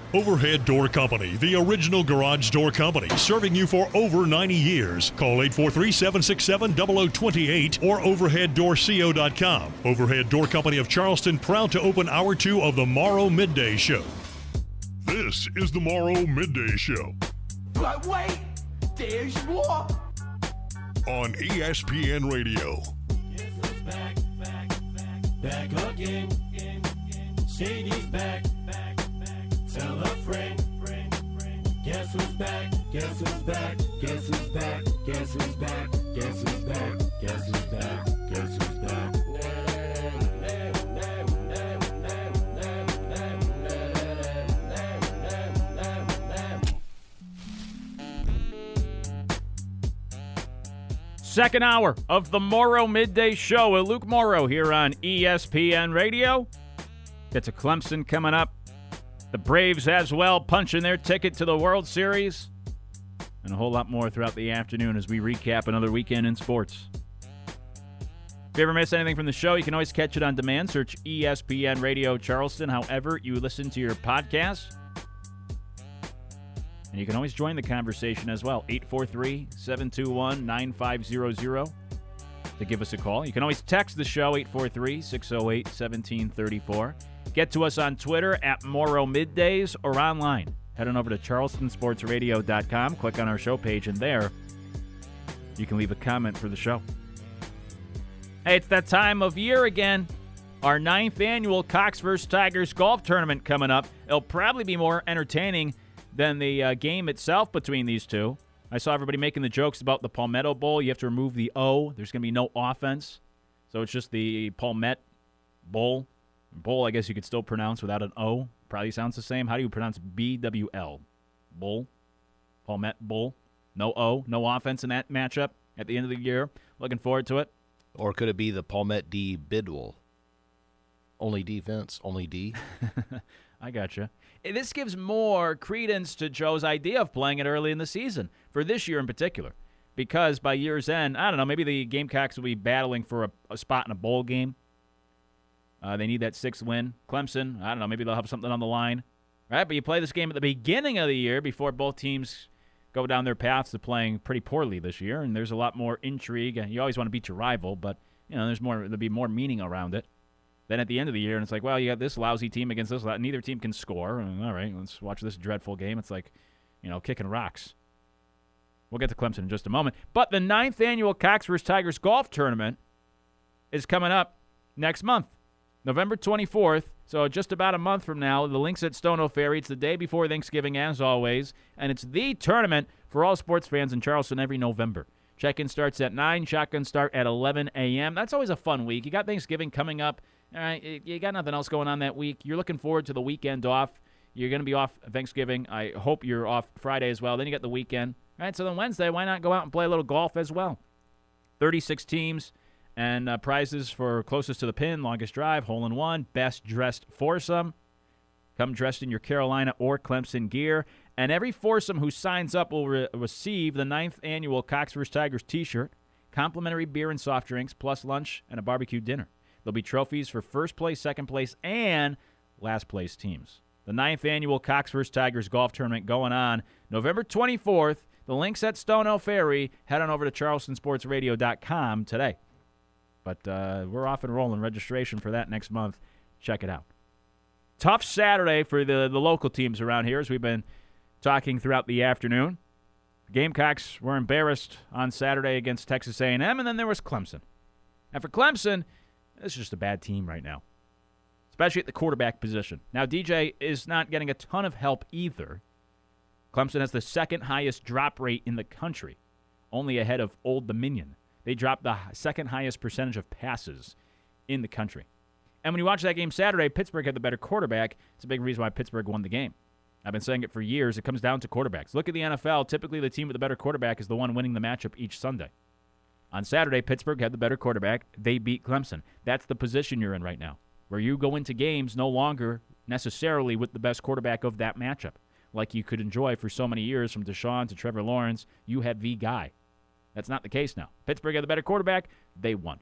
Overhead Door Company, the original garage door company, serving you for over 90 years. Call 843-767-0028 or overheaddoorco.com. Overhead Door Company of Charleston, proud to open Hour 2 of the Morrow Midday Show. This is the Morrow Midday Show. But wait, there's more. On ESPN Radio. Yes, it's back again. Shady's back. Tell a friend. Guess who's back? Guess who's back? Guess who's back? Guess who's back? Guess who's back? Guess who's back? Guess who's back? Second hour of the Morrow Midday Show with Luke Morrow here on ESPN Radio. Get to Clemson coming up. The Braves as well, punching their ticket to the World Series. And a whole lot more throughout the afternoon as we recap another weekend in sports. If you ever miss anything from the show, you can always catch it on demand. Search ESPN Radio Charleston, however you listen to your podcasts. And you can always join the conversation as well, 843-721-9500 to give us a call. You can always text the show, 843-608-1734. Get to us on Twitter at Morrow Middays or online. Head on over to charlestonsportsradio.com, click on our show page, and there you can leave a comment for the show. Hey, it's that time of year again. Our 9th annual Cox vs. Tigers golf tournament coming up. It'll probably be more entertaining than the game itself between these two. I saw everybody making the jokes about the Palmetto Bowl. You have to remove the O. There's going to be no offense. So it's just the Palmetto Bowl. Bowl, I guess you could still pronounce without an O. Probably sounds the same. How do you pronounce B-W-L? Bowl? Palmetto Bowl? No O. No offense in that matchup at the end of the year. Looking forward to it. Or could it be the Palmetto D Bidwell? Only defense, only D. I gotcha. This gives more credence to Joe's idea of playing it early in the season, for this year in particular. Because by year's end, I don't know, maybe the Gamecocks will be battling for a spot in a bowl game. They need that 6th win. Clemson, I don't know, maybe they'll have something on the line. Right? But you play this game at the beginning of the year before both teams go down their paths to playing pretty poorly this year, and there's a lot more intrigue. You always want to beat your rival, but there'll be more meaning around it. Then at the end of the year, and it's like, well, you got this lousy team against this. Neither team can score. All right, let's watch this dreadful game. It's like, kicking rocks. We'll get to Clemson in just a moment. But the 9th annual Cox vs. Tigers golf tournament is coming up next month, November 24th. So just about a month from now, the links at Stono Ferry. It's the day before Thanksgiving, as always, and it's the tournament for all sports fans in Charleston every November. Check-in starts at 9, shotgun start at 11 a.m. That's always a fun week. You got Thanksgiving coming up. All right, you got nothing else going on that week. You're looking forward to the weekend off. You're going to be off Thanksgiving. I hope you're off Friday as well. Then you got the weekend. All right, so then Wednesday, why not go out and play a little golf as well? 36 teams and prizes for closest to the pin, longest drive, hole-in-one, best-dressed foursome. Come dressed in your Carolina or Clemson gear. And every foursome who signs up will receive the 9th annual Cox vs. Tigers T-shirt, complimentary beer and soft drinks, plus lunch and a barbecue dinner. There'll be trophies for first place, second place, and last place teams. The 9th annual Cox vs. Tigers golf tournament going on November 24th. The link's at Stono Ferry. Head on over to charlestonsportsradio.com today. But we're off and rolling. Registration for that next month. Check it out. Tough Saturday for the local teams around here, as we've been talking throughout the afternoon. The Gamecocks were embarrassed on Saturday against Texas A&M, and then there was Clemson. And for Clemson, this is just a bad team right now, especially at the quarterback position. Now, DJ is not getting a ton of help either. Clemson has the 2nd highest drop rate in the country, only ahead of Old Dominion. They dropped the 2nd highest percentage of passes in the country. And when you watch that game Saturday, Pittsburgh had the better quarterback. It's a big reason why Pittsburgh won the game. I've been saying it for years. It comes down to quarterbacks. Look at the NFL. Typically, the team with the better quarterback is the one winning the matchup each Sunday. On Saturday, Pittsburgh had the better quarterback. They beat Clemson. That's the position you're in right now, where you go into games no longer necessarily with the best quarterback of that matchup, like you could enjoy for so many years from Deshaun to Trevor Lawrence. You have the guy. That's not the case now. Pittsburgh had the better quarterback. They won.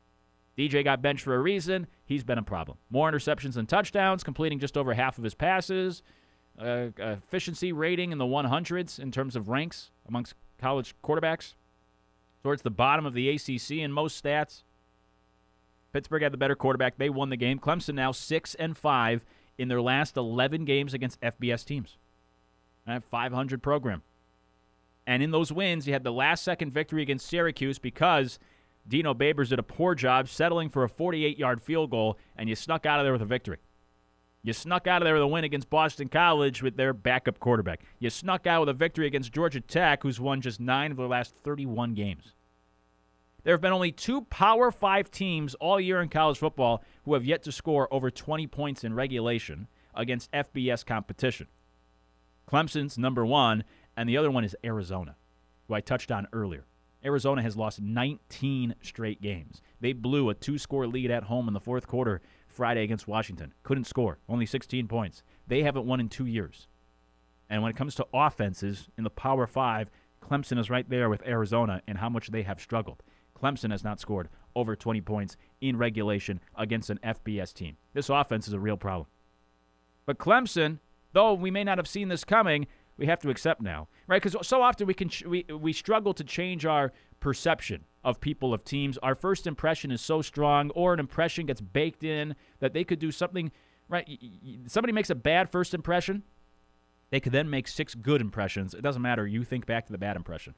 DJ got benched for a reason. He's been a problem. More interceptions than touchdowns, completing just over half of his passes. efficiency rating in the 100s in terms of ranks amongst college quarterbacks. Towards the bottom of the ACC in most stats. Pittsburgh had the better quarterback. They won the game. Clemson now 6-5 in their last 11 games against FBS teams. A 500 program. And in those wins, you had the last-second victory against Syracuse because Dino Babers did a poor job settling for a 48-yard field goal, and you snuck out of there with a victory. You snuck out of there with a win against Boston College with their backup quarterback. You snuck out with a victory against Georgia Tech, who's won just 9 of their last 31 games. There have been only 2 Power 5 teams all year in college football who have yet to score over 20 points in regulation against FBS competition. Clemson's number 1, and the other one is Arizona, who I touched on earlier. Arizona has lost 19 straight games. They blew a 2-score lead at home in the fourth quarter Friday against Washington. Couldn't score. Only 16 points. They haven't won in 2 years. And when it comes to offenses in the Power 5, Clemson is right there with Arizona in how much they have struggled. Clemson has not scored over 20 points in regulation against an FBS team. This offense is a real problem. But Clemson, though we may not have seen this coming, we have to accept now, right? Because so often we struggle to change our perception of people, of teams. Our first impression is so strong, or an impression gets baked in that they could do something, right? Somebody makes a bad first impression, they could then make 6 good impressions. It doesn't matter. You think back to the bad impression.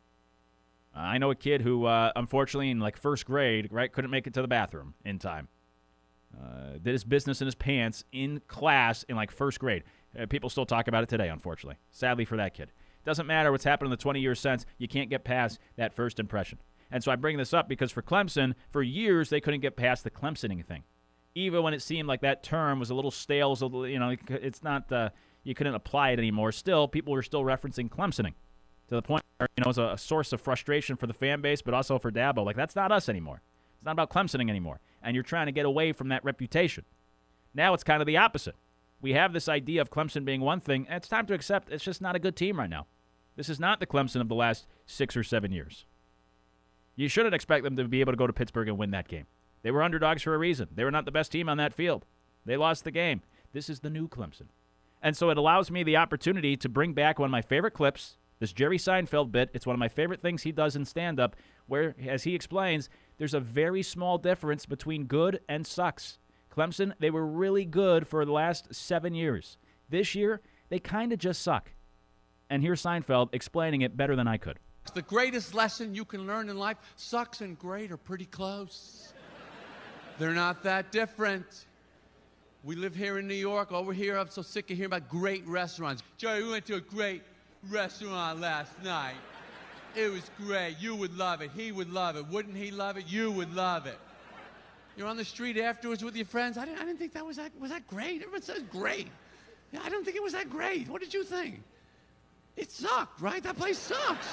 I know a kid who, unfortunately, in like first grade, right, couldn't make it to the bathroom in time. Did his business in his pants in class in like first grade. People still talk about it today, unfortunately. Sadly for that kid. Doesn't matter what's happened in the 20 years since. You can't get past that first impression. And so I bring this up because for Clemson, for years, they couldn't get past the Clemsoning thing. Even when it seemed like that term was a little stale, it's not, you couldn't apply it anymore. Still, people were still referencing Clemsoning to the point where, it was a source of frustration for the fan base, but also for Dabo. Like, that's not us anymore. It's not about Clemsoning anymore. And you're trying to get away from that reputation. Now it's kind of the opposite. We have this idea of Clemson being one thing, and it's time to accept it's just not a good team right now. This is not the Clemson of the last 6 or 7 years. You shouldn't expect them to be able to go to Pittsburgh and win that game. They were underdogs for a reason. They were not the best team on that field. They lost the game. This is the new Clemson. And so it allows me the opportunity to bring back one of my favorite clips, this Jerry Seinfeld bit. It's one of my favorite things he does in stand-up, where, as he explains, there's a very small difference between good and sucks. Clemson, they were really good for the last 7 years. This year, they kind of just suck. And here's Seinfeld explaining it better than I could. The greatest lesson you can learn in life, sucks and great are pretty close. They're not that different. We live here in New York. Over here, I'm so sick of hearing about great restaurants. Joey, we went to a great restaurant last night. It was great. You would love it. He would love it. Wouldn't he love it? You would love it. You're on the street afterwards with your friends. I didn't think that was that great. Everyone says great. Yeah, I don't think it was that great. What did you think? It sucked, right? That place sucks.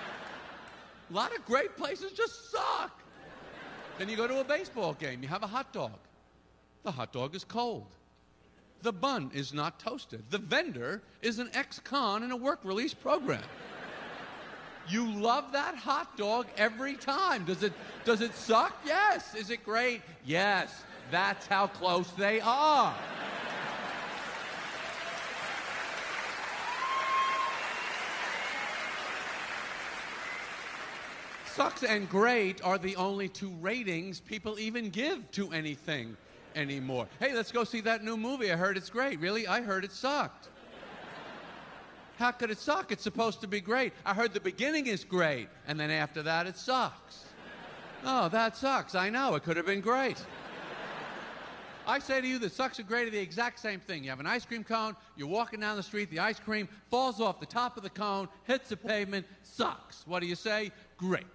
A lot of great places just suck. Then you go to a baseball game. You have a hot dog. The hot dog is cold. The bun is not toasted. The vendor is an ex-con in a work release program. You love that hot dog every time. Does it suck? Yes. Is it great? Yes. That's how close they are. Sucks and great are the only 2 ratings people even give to anything anymore. Hey, let's go see that new movie. I heard it's great. Really? I heard it sucked. How could it suck? It's supposed to be great. I heard the beginning is great, and then after that it sucks. Oh, that sucks. I know. It could have been great. I say to you, the sucks and great are the exact same thing. You have an ice cream cone, you're walking down the street, the ice cream falls off the top of the cone, hits the pavement, sucks. What do you say? Great.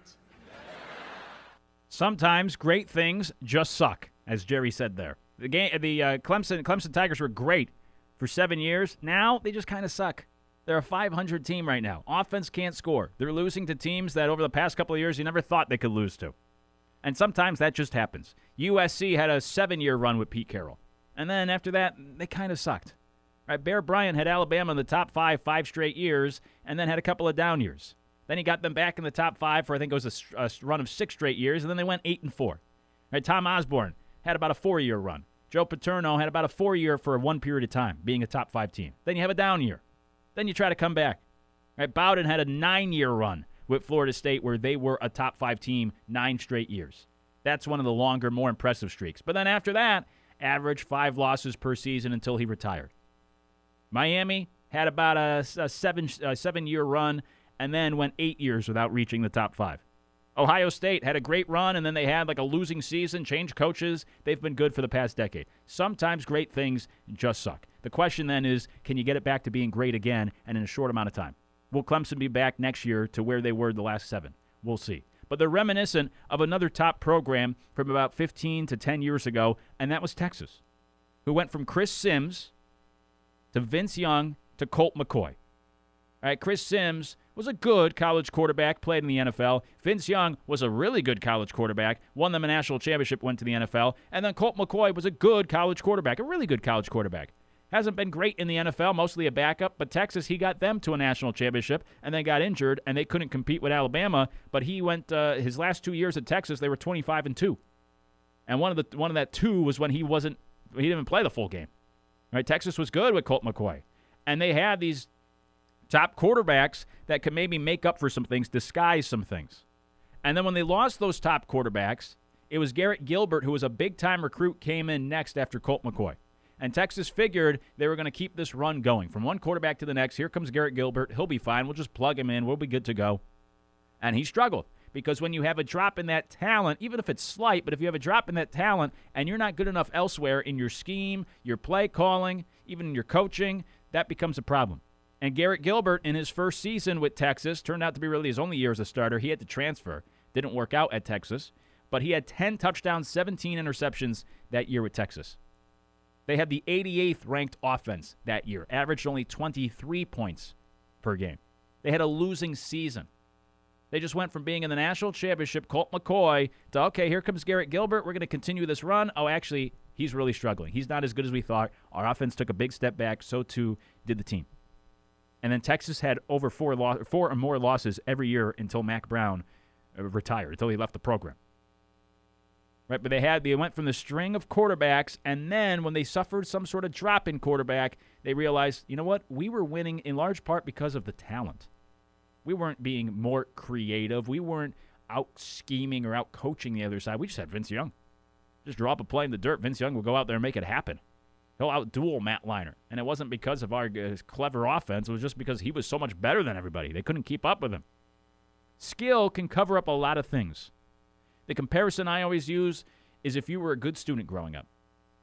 Sometimes great things just suck, as Jerry said there. The Clemson Tigers were great for 7 years. Now they just kind of suck. They're a 500 team right now. Offense can't score. They're losing to teams that over the past couple of years you never thought they could lose to. And sometimes that just happens. USC had a 7-year run with Pete Carroll. And then after that, they kind of sucked. Right? Bear Bryant had Alabama in the top 5 straight years, and then had a couple of down years. Then he got them back in the top 5 for, I think it was a run of 6 straight years, and then they went 8-4. Right? Tom Osborne had about a 4-year run. Joe Paterno had about a 4-year for one period of time, being a top 5 team. Then you have a down year. Then you try to come back. Right? Bowden had a 9-year run with Florida State where they were a top 5 team 9 straight years. That's one of the longer, more impressive streaks. But then after that, averaged 5 losses per season until he retired. Miami had about a 7-year run and then went 8 years without reaching the top 5. Ohio State had a great run, and then they had like a losing season, changed coaches. They've been good for the past decade. Sometimes great things just suck. The question then is, can you get it back to being great again and in a short amount of time? Will Clemson be back next year to where they were the last 7? We'll see. But they're reminiscent of another top program from about 15 to 10 years ago, and that was Texas, who went from Chris Sims to Vince Young to Colt McCoy. All right, Chris Sims was a good college quarterback, played in the NFL. Vince Young was a really good college quarterback, won them a national championship, went to the NFL. And then Colt McCoy was a good college quarterback, a really good college quarterback. Hasn't been great in the NFL, mostly a backup, but Texas, he got them to a national championship and then got injured, and they couldn't compete with Alabama. But he went his last 2 years at Texas, they were 25-2. And one of that 2 was when he didn't even play the full game. Right? Texas was good with Colt McCoy. And they had these top quarterbacks that could maybe make up for some things, disguise some things. And then when they lost those top quarterbacks, it was Garrett Gilbert, who was a big-time recruit, came in next after Colt McCoy. And Texas figured they were going to keep this run going. From one quarterback to the next, here comes Garrett Gilbert. He'll be fine. We'll just plug him in. We'll be good to go. And he struggled because when you have a drop in that talent, even if it's slight, but if you have a drop in that talent and you're not good enough elsewhere in your scheme, your play calling, even in your coaching, that becomes a problem. And Garrett Gilbert, in his first season with Texas, turned out to be really his only year as a starter. He had to transfer. Didn't work out at Texas. But he had 10 touchdowns, 17 interceptions that year with Texas. They had the 88th ranked offense that year, averaged only 23 points per game. They had a losing season. They just went from being in the national championship, Colt McCoy, to, okay, here comes Garrett Gilbert. We're going to continue this run. Oh, actually, he's really struggling. He's not as good as we thought. Our offense took a big step back. So, too, did the team. And then Texas had over 4 or more losses every year until Mack Brown retired, until he left the program. Right, but they went from the string of quarterbacks, and then when they suffered some sort of drop in quarterback, they realized, you know what? We were winning in large part because of the talent. We weren't being more creative. We weren't out scheming or out coaching the other side. We just had Vince Young. Just drop a play in the dirt. Vince Young will go out there and make it happen. He'll out-duel Matt Leinart. And it wasn't because of our clever offense. It was just because he was so much better than everybody. They couldn't keep up with him. Skill can cover up a lot of things. The comparison I always use is if you were a good student growing up.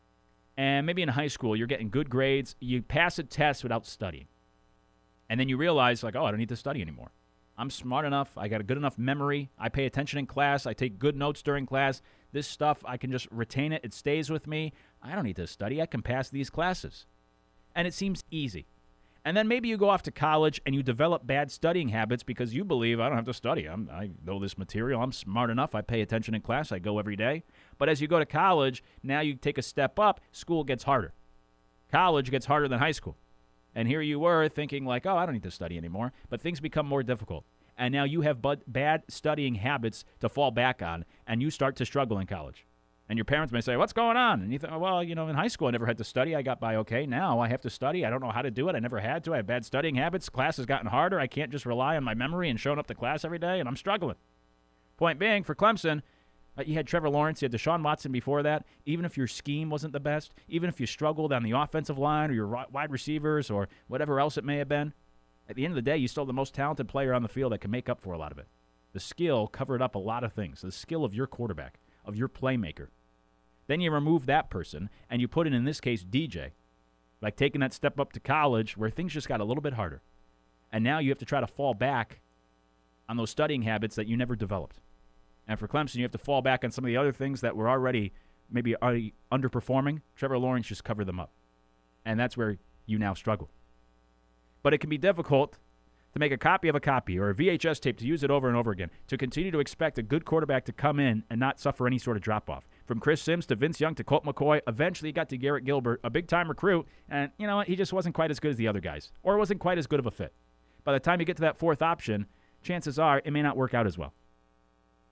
And maybe in high school, you're getting good grades. You pass a test without studying. And then you realize, like, oh, I don't need to study anymore. I'm smart enough. I got a good enough memory. I pay attention in class. I take good notes during class. This stuff, I can just retain it. It stays with me. I don't need to study. I can pass these classes. And it seems easy. And then maybe you go off to college and you develop bad studying habits because you believe, I don't have to study. I know this material. I'm smart enough. I pay attention in class. I go every day. But as you go to college, now you take a step up. School gets harder. College gets harder than high school. And here you were thinking like, oh, I don't need to study anymore. But things become more difficult. And now you have bad studying habits to fall back on, and you start to struggle in college. And your parents may say, what's going on? And you think, well, in high school I never had to study. I got by okay. Now I have to study. I don't know how to do it. I never had to. I have bad studying habits. Class has gotten harder. I can't just rely on my memory and showing up to class every day, and I'm struggling. Point being, for Clemson, you had Trevor Lawrence. You had Deshaun Watson before that. Even if your scheme wasn't the best, even if you struggled on the offensive line or your wide receivers or whatever else it may have been, at the end of the day, you still have the most talented player on the field that can make up for a lot of it. The skill covered up a lot of things. The skill of your quarterback, of your playmaker. Then you remove that person, and you put in this case, DJ, like taking that step up to college where things just got a little bit harder. And now you have to try to fall back on those studying habits that you never developed. And for Clemson, you have to fall back on some of the other things that were already underperforming. Trevor Lawrence just covered them up. And that's where you now struggle. But it can be difficult to make a copy of a copy or a VHS tape to use it over and over again, to continue to expect a good quarterback to come in and not suffer any sort of drop-off. From Chris Sims to Vince Young to Colt McCoy, eventually he got to Garrett Gilbert, a big-time recruit, and you know what? He just wasn't quite as good as the other guys, or wasn't quite as good of a fit. By the time you get to that fourth option, chances are it may not work out as well.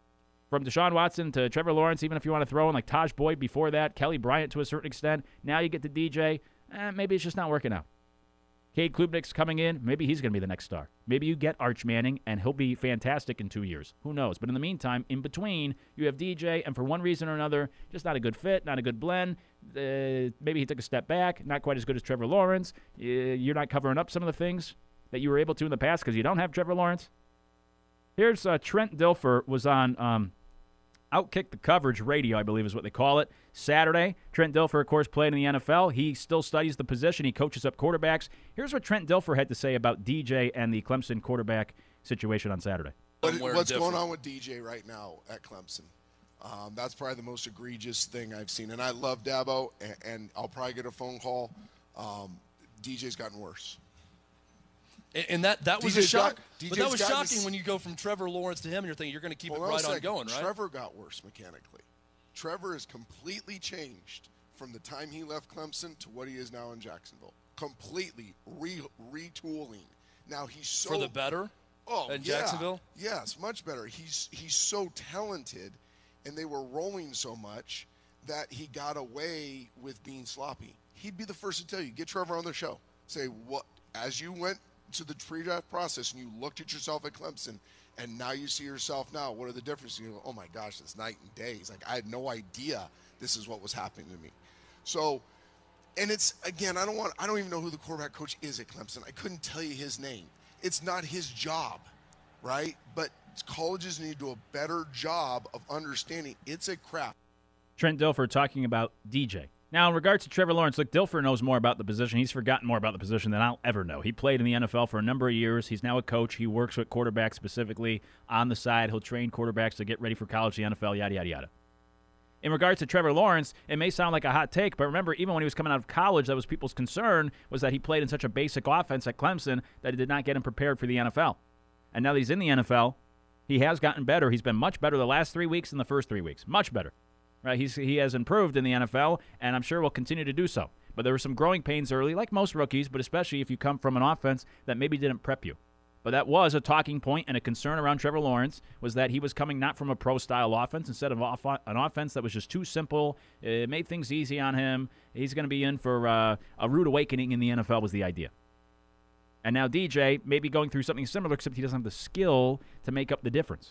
From Deshaun Watson to Trevor Lawrence, even if you want to throw in like Taj Boyd before that, Kelly Bryant to a certain extent. Now you get to DJ. Maybe it's just not working out. Cade Klubnik's coming in. Maybe he's going to be the next star. Maybe you get Arch Manning, and he'll be fantastic in 2 years. Who knows? But in the meantime, in between, you have DJ, and for one reason or another, just not a good fit, not a good blend. Maybe he took a step back, not quite as good as Trevor Lawrence. You're not covering up some of the things that you were able to in the past because you don't have Trevor Lawrence. Here's Trent Dilfer was on Outkick the Coverage Radio, I believe is what they call it, Saturday. Trent Dilfer, of course, played in the NFL. He still studies the position. He coaches up quarterbacks. Here's what Trent Dilfer had to say about DJ and the Clemson quarterback situation on Saturday. What's going on with DJ right now at Clemson? That's probably the most egregious thing I've seen. And I love Dabo, and I'll probably get a phone call. DJ's gotten worse. And that was a shock. But that was shocking this, when you go from Trevor Lawrence to him, and you're thinking you're going to keep it right on going, right? Trevor got worse mechanically. Trevor has completely changed from the time he left Clemson to what he is now in Jacksonville. Completely retooling. Now he's so for the better. In Jacksonville. Yes, much better. He's so talented, and they were rolling so much that he got away with being sloppy. He'd be the first to tell you, get Trevor on the show. Say what as you went to the pre-draft process and you looked at yourself at Clemson and now you see yourself now, what are the differences? You go, oh my gosh, it's night and day. It's like, I had no idea this is what was happening to me. So, and it's, again, I don't even know who the quarterback coach is at Clemson. I couldn't tell you his name. It's not his job, right? But colleges need to do a better job of understanding it's a craft. Trent Dilfer talking about DJ. Now, in regards to Trevor Lawrence, look, Dilfer knows more about the position. He's forgotten more about the position than I'll ever know. He played in the NFL for a number of years. He's now a coach. He works with quarterbacks specifically on the side. He'll train quarterbacks to get ready for college, the NFL, yada, yada, yada. In regards to Trevor Lawrence, it may sound like a hot take, but remember, even when he was coming out of college, that was people's concern, was that he played in such a basic offense at Clemson that it did not get him prepared for the NFL. And now that he's in the NFL, he has gotten better. He's been much better the last 3 weeks than the first 3 weeks. Much better. Right? He has improved in the NFL, and I'm sure will continue to do so. But there were some growing pains early, like most rookies, but especially if you come from an offense that maybe didn't prep you. But that was a talking point and a concern around Trevor Lawrence, was that he was coming not from a pro-style offense, instead of an offense that was just too simple. It made things easy on him. He's going to be in for a rude awakening in the NFL was the idea. And now DJ may be going through something similar, except he doesn't have the skill to make up the difference.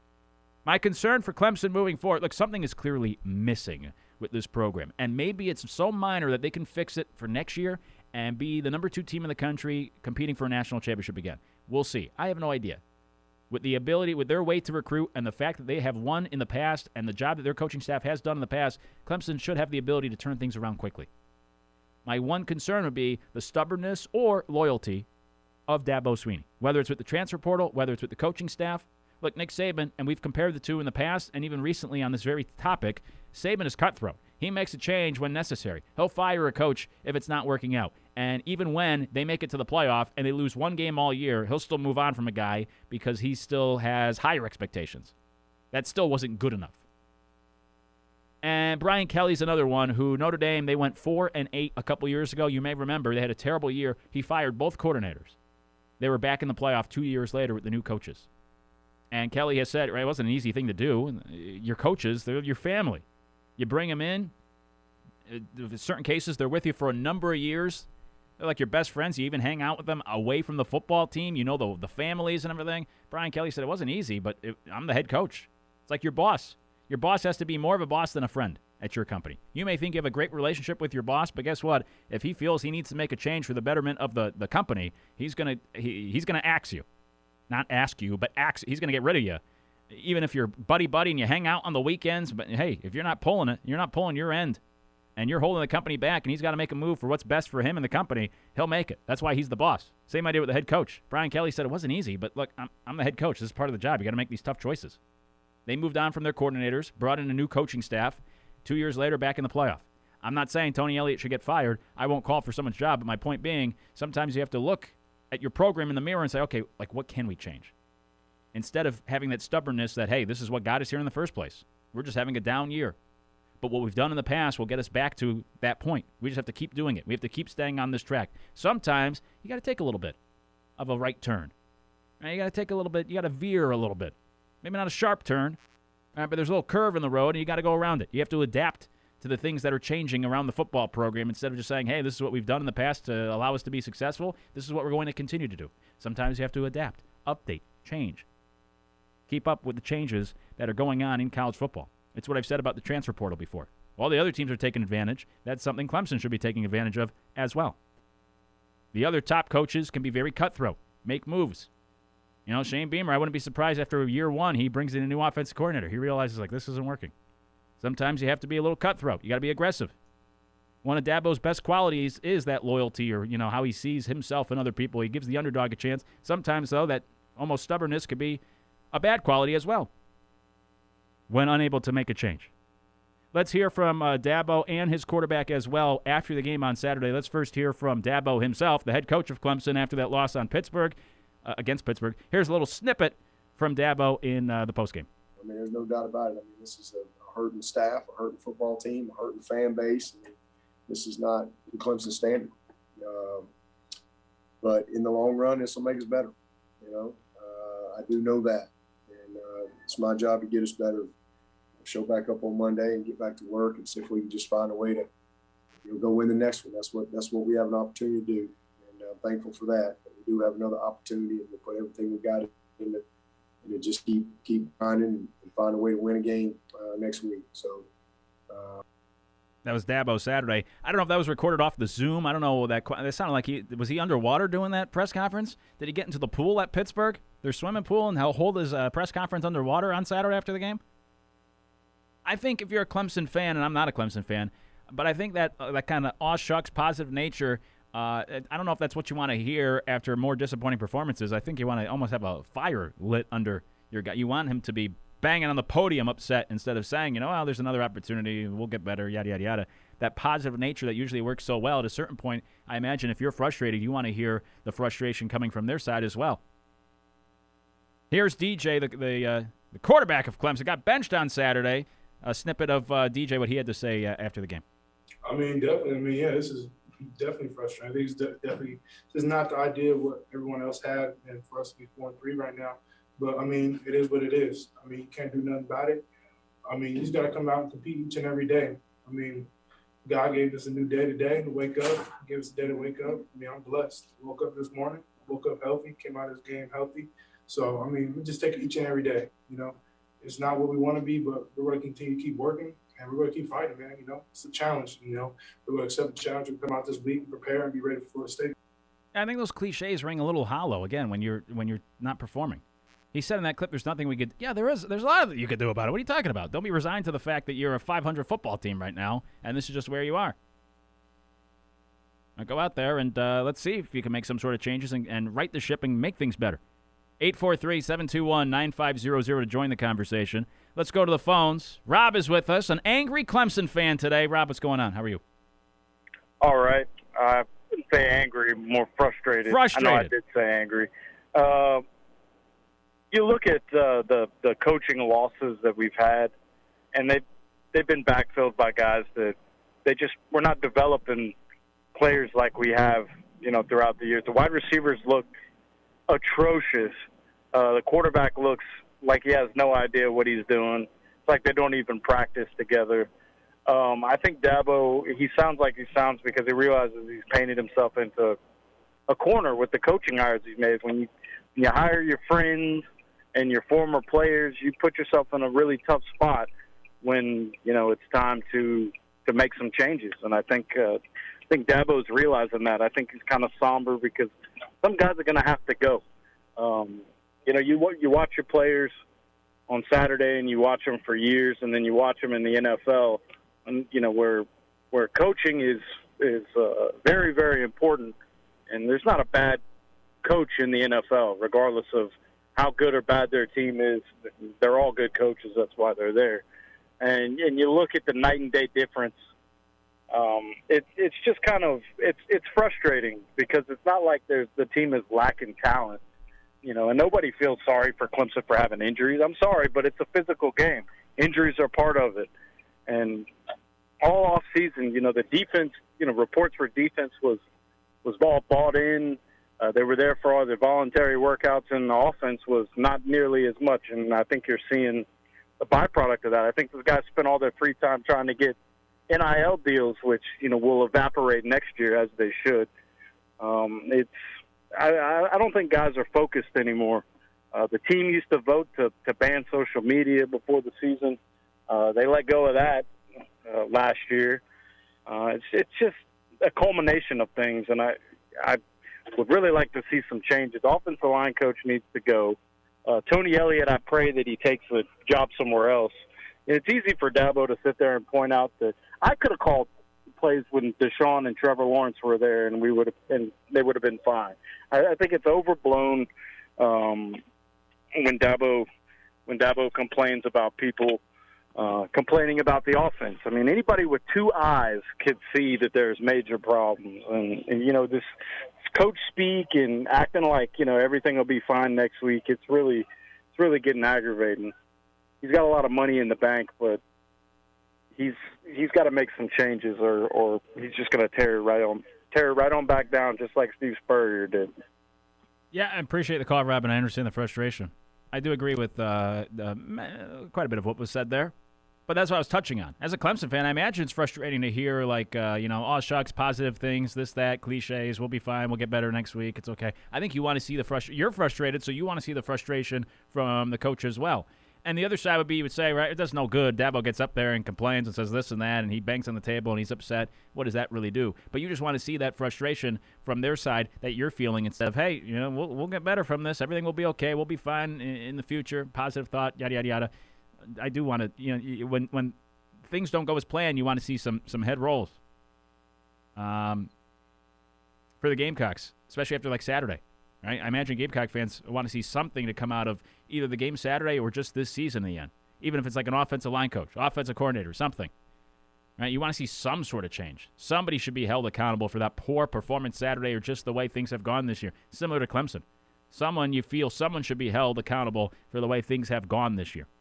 My concern for Clemson moving forward, look, something is clearly missing with this program. And maybe it's so minor that they can fix it for next year and be the number 2 team in the country competing for a national championship again. We'll see. I have no idea. With the ability, with their way to recruit and the fact that they have won in the past and the job that their coaching staff has done in the past, Clemson should have the ability to turn things around quickly. My one concern would be the stubbornness or loyalty of Dabo Swinney, whether it's with the transfer portal, whether it's with the coaching staff. Look, Nick Saban, and we've compared the two in the past and even recently on this very topic, Saban is cutthroat. He makes a change when necessary. He'll fire a coach if it's not working out. And even when they make it to the playoff and they lose one game all year, he'll still move on from a guy because he still has higher expectations. That still wasn't good enough. And Brian Kelly's another one who Notre Dame, they went 4-8 a couple years ago. You may remember they had a terrible year. He fired both coordinators. They were back in the playoff 2 years later with the new coaches. And Kelly has said, right, it wasn't an easy thing to do. Your coaches, they're your family. You bring them in. In certain cases, they're with you for a number of years. They're like your best friends. You even hang out with them away from the football team. You know the families and everything. Brian Kelly said it wasn't easy, but I'm the head coach. It's like your boss. Your boss has to be more of a boss than a friend at your company. You may think you have a great relationship with your boss, but guess what? If he feels he needs to make a change for the betterment of the company, he's gonna axe you. Not ask you, but axe. He's going to get rid of you. Even if you're buddy-buddy and you hang out on the weekends, but hey, if you're not pulling it, you're not pulling your end, and you're holding the company back, and he's got to make a move for what's best for him and the company, he'll make it. That's why he's the boss. Same idea with the head coach. Brian Kelly said it wasn't easy, but look, I'm the head coach. This is part of the job. You got to make these tough choices. They moved on from their coordinators, brought in a new coaching staff. 2 years later, back in the playoff. I'm not saying Tony Elliott should get fired. I won't call for someone's job, but my point being, sometimes you have to look at your program in the mirror and say, okay, like what can we change? Instead of having that stubbornness that, hey, this is what got us here in the first place. We're just having a down year. But what we've done in the past will get us back to that point. We just have to keep doing it. We have to keep staying on this track. Sometimes you got to take a little bit of a right turn. Right? You got to take a little bit. You got to veer a little bit. Maybe not a sharp turn, All right, but there's a little curve in the road, and you got to go around it. You have to adapt to the things that are changing around the football program instead of just saying, hey, this is what we've done in the past to allow us to be successful. This is what we're going to continue to do. Sometimes you have to adapt, update, change. Keep up with the changes that are going on in college football. It's what I've said about the transfer portal before. All the other teams are taking advantage. That's something Clemson should be taking advantage of as well. The other top coaches can be very cutthroat, make moves. You know, Shane Beamer, I wouldn't be surprised after year one he brings in a new offensive coordinator. He realizes, like, this isn't working. Sometimes you have to be a little cutthroat. You got to be aggressive. One of Dabo's best qualities is that loyalty, or, you know, how he sees himself and other people. He gives the underdog a chance. Sometimes, though, that almost stubbornness could be a bad quality as well when unable to make a change. Let's hear from Dabo and his quarterback as well after the game on Saturday. Let's first hear from Dabo himself, the head coach of Clemson, after that loss on Pittsburgh, against Pittsburgh. Here's a little snippet from Dabo in the postgame. I mean, there's no doubt about it. I mean, this is a hurting staff, a hurting football team, a hurting fan base. I mean, this is not the Clemson standard. But in the long run, this will make us better. You know, I do know that. And it's my job to get us better. Show back up on Monday and get back to work and see if we can just find a way to, you know, go win the next one. That's what we have an opportunity to do, and I'm thankful for that. But we do have another opportunity, and we'll put everything we got in it, and to just keep grinding and find a way to win a game next week. So that was Dabo Saturday. I don't know if that was recorded off the Zoom. I don't know. That sounded like was he underwater doing that press conference? Did he get into the pool at Pittsburgh, their swimming pool, and hold his press conference underwater on Saturday after the game? I think if you're a Clemson fan, and I'm not a Clemson fan, but I think that kind of aw shucks positive nature, I don't know if that's what you want to hear after more disappointing performances. I think you want to almost have a fire lit under your guy. You want him to be banging on the podium upset instead of saying, you know, well, there's another opportunity, we'll get better, yada, yada, yada. That positive nature that usually works so well, at a certain point, I imagine if you're frustrated, you want to hear the frustration coming from their side as well. Here's DJ, the quarterback of Clemson, got benched on Saturday. A snippet of DJ, what he had to say after the game. I mean, definitely. I mean, yeah, this is definitely frustrating. I think it's definitely this is not the idea of what everyone else had, and for us to be 4-3 right now. But I mean, it is what it is. I mean, you can't do nothing about it. I mean, you just got to come out and compete each and every day. I mean, God gave us a new day today to wake up. He gave us a day to wake up. I mean, I'm blessed. Woke up this morning, woke up healthy, came out of this game healthy. So I mean, we just take it each and every day. You know. It's not what we want to be, but we're going to continue to keep working, and we're going to keep fighting, man. You know, it's a challenge. You know, we're going to accept the challenge and come out this week, prepare, and be ready for Florida State. I think those cliches ring a little hollow again when you're not performing. He said in that clip, "There's nothing we could." Yeah, there is. There's a lot that you could do about it. What are you talking about? Don't be resigned to the fact that you're a 500 football team right now, and this is just where you are. Now go out there and let's see if you can make some sort of changes and right the ship and make things better. 843-721-9500 to join the conversation. Let's go to the phones. Rob is with us, an angry Clemson fan today. Rob, what's going on? How are you? All right. I wouldn't say angry, more frustrated. Frustrated. I know I did say angry. You look at the coaching losses that we've had, and they've been backfilled by guys that we're not developing players like we have, you know, throughout the years. The wide receivers look atrocious. The quarterback looks like he has no idea what he's doing. It's like they don't even practice together. I think Dabo, he sounds like he sounds because he realizes he's painted himself into a corner with the coaching hires he's made. When you hire your friends and your former players, you put yourself in a really tough spot when, you know, it's time to make some changes. And I think Dabo's realizing that. I think he's kind of somber because some guys are going to have to go. You know, you watch your players on Saturday and you watch them for years, and then you watch them in the NFL, and you know where coaching is very, very important. And there's not a bad coach in the NFL, regardless of how good or bad their team is. They're all good coaches. That's why they're there. And you look at the night and day difference. It's just kind of it's frustrating because it's not like the team is lacking talent. You know, and nobody feels sorry for Clemson for having injuries. I'm sorry, but it's a physical game. Injuries are part of it. And all off season, you know, the defense, you know, reports for defense was all bought in. They were there for all the voluntary workouts, and the offense was not nearly as much. And I think you're seeing a byproduct of that. I think those guys spend all their free time trying to get NIL deals, which, will evaporate next year, as they should. I don't think guys are focused anymore. The team used to vote to ban social media before the season. They let go of that last year. It's just a culmination of things, and I would really like to see some changes. Offensive line coach needs to go. Tony Elliott, I pray that he takes a job somewhere else. And it's easy for Dabo to sit there and point out that I could have called plays when Deshaun and Trevor Lawrence were there, and they would have been fine. I think it's overblown when Dabo complains about people complaining about the offense. I mean, anybody with two eyes could see that there's major problems, and this coach speak and acting like everything will be fine next week. It's really getting aggravating. He's got a lot of money in the bank, but he's got to make some changes, or he's just going to tear it right on back down, just like Steve Spurrier did. Yeah, I appreciate the call, Rob, and I understand the frustration. I do agree with quite a bit of what was said there, but that's what I was touching on. As a Clemson fan, I imagine it's frustrating to hear, all shucks, positive things, this, that, cliches, we'll be fine, we'll get better next week, it's okay. I think you want to see you're frustrated, so you want to see the frustration from the coach as well. And the other side would be, you would say, right, it does no good. Dabo gets up there and complains and says this and that, and he bangs on the table and he's upset. What does that really do? But you just want to see that frustration from their side that you're feeling instead of, hey, we'll get better from this. Everything will be okay. We'll be fine in the future. Positive thought, yada, yada, yada. I do want to, when things don't go as planned, you want to see some head rolls for the Gamecocks, especially after Saturday. Right? I imagine Gamecock fans want to see something to come out of either the game Saturday or just this season in the end. Even if it's like an offensive line coach, offensive coordinator, something. Right? You want to see some sort of change. Somebody should be held accountable for that poor performance Saturday or just the way things have gone this year. Similar to Clemson. Someone should be held accountable for the way things have gone this year.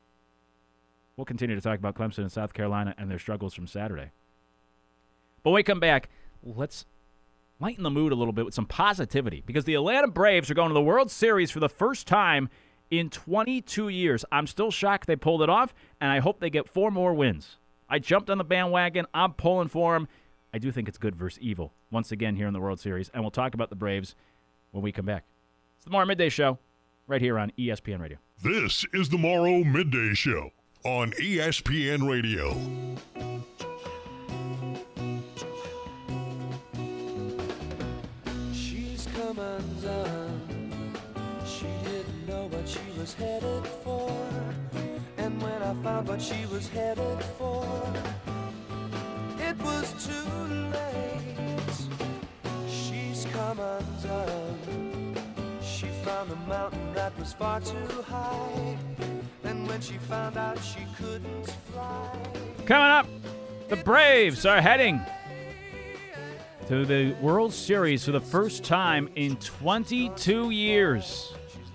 We'll continue to talk about Clemson and South Carolina and their struggles from Saturday. But when we come back, let's lighten the mood a little bit with some positivity, because the Atlanta Braves are going to the World Series for the first time in 22 years. I'm still shocked they pulled it off, and I hope they get 4 more wins. I jumped on the bandwagon. I'm pulling for them. I do think it's good versus evil once again here in the World Series, and we'll talk about the Braves when we come back. It's the Morrow Midday Show right here on ESPN Radio. This is the Morrow Midday Show on ESPN Radio. Undone. She didn't know what she was headed for, and when I found what she was headed for, it was too late. She's come undone. She found a mountain that was far too high, and when she found out she couldn't fly. Coming up, the Braves are heading to the World Series for the first time in 22 years.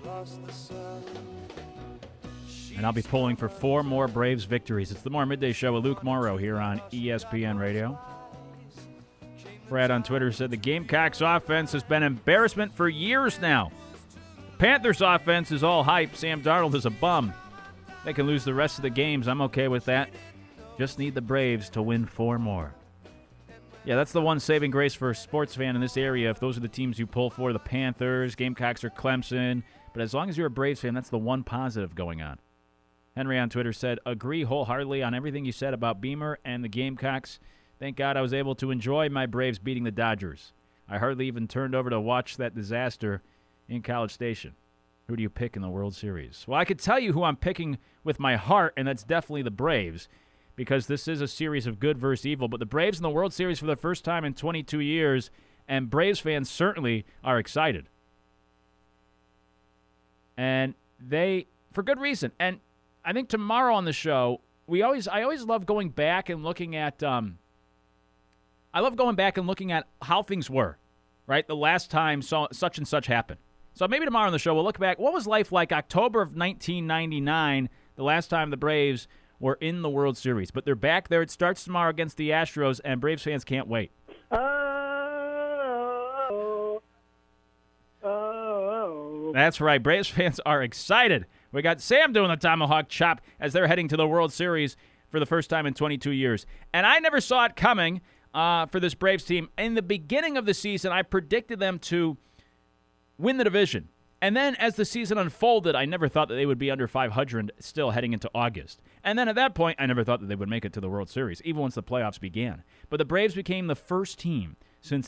And I'll be pulling for 4 more Braves victories. It's the Morrow Midday Show with Luke Morrow here on ESPN Radio. Brad on Twitter said the Gamecocks offense has been an embarrassment for years now. Panthers offense is all hype. Sam Darnold is a bum. They can lose the rest of the games. I'm okay with that. Just need the Braves to win 4 more. Yeah, that's the one saving grace for a sports fan in this area. If those are the teams you pull for, the Panthers, Gamecocks, or Clemson. But as long as you're a Braves fan, that's the one positive going on. Henry on Twitter said, agree wholeheartedly on everything you said about Beamer and the Gamecocks. Thank God I was able to enjoy my Braves beating the Dodgers. I hardly even turned over to watch that disaster in College Station. Who do you pick in the World Series? Well, I could tell you who I'm picking with my heart, and that's definitely the Braves, because this is a series of good versus evil. But the Braves in the World Series for the first time in 22 years, and Braves fans certainly are excited. And they, for good reason. And I think tomorrow on the show, I always love going back and looking at how things were, right? The last time such and such happened. So maybe tomorrow on the show we'll look back. What was life like October of 1999, the last time the Braves were in the World Series? But they're back there. It starts tomorrow against the Astros, and Braves fans can't wait. That's right. Braves fans are excited. We got Sam doing the tomahawk chop as they're heading to the World Series for the first time in 22 years. And I never saw it coming for this Braves team. In the beginning of the season, I predicted them to win the division. And then as the season unfolded, I never thought that they would be under 500 still heading into August. And then at that point, I never thought that they would make it to the World Series, even once the playoffs began. But the Braves became the first team since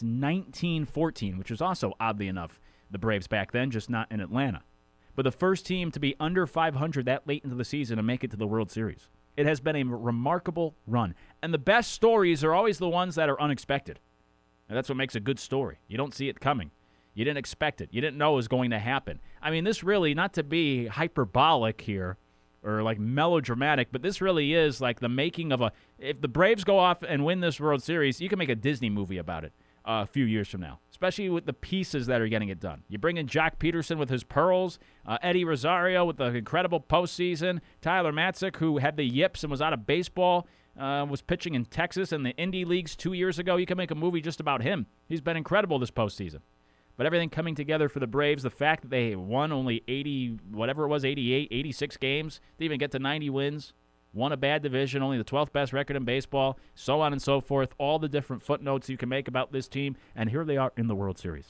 1914, which was also, oddly enough, the Braves back then, just not in Atlanta. But the first team to be under 500 that late into the season and make it to the World Series. It has been a remarkable run. And the best stories are always the ones that are unexpected. And that's what makes a good story. You don't see it coming. You didn't expect it. You didn't know it was going to happen. I mean, this really, not to be hyperbolic here or like melodramatic, but this really is like the making of if the Braves go off and win this World Series, you can make a Disney movie about it a few years from now, especially with the pieces that are getting it done. You bring in Jock Peterson with his pearls, Eddie Rosario with the incredible postseason, Tyler Matzik, who had the yips and was out of baseball, was pitching in Texas in the Indie Leagues 2 years ago. You can make a movie just about him. He's been incredible this postseason. But everything coming together for the Braves, the fact that they won only 80, whatever it was, 88, 86 games, they even get to 90 wins, won a bad division, only the 12th best record in baseball, so on and so forth, all the different footnotes you can make about this team, and here they are in the World Series.